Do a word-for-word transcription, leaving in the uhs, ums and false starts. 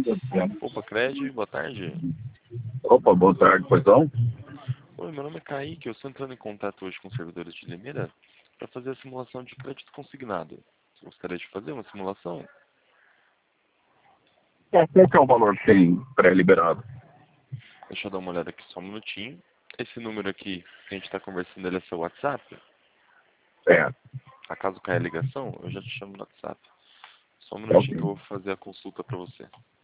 Opa, Cred, boa tarde. Opa, boa tarde, pois não? Oi, meu nome é Kaique, eu estou entrando em contato hoje com os servidores de Limeira para fazer a simulação de crédito consignado. Você gostaria de fazer uma simulação? É, qual que é o valor que tem pré-liberado? Deixa eu dar uma olhada aqui só um minutinho. Esse número aqui que a gente está conversando, ele é seu WhatsApp? É, Acaso caia a ligação, eu já te chamo no WhatsApp. Só um é minutinho que ok. eu vou fazer a consulta para você.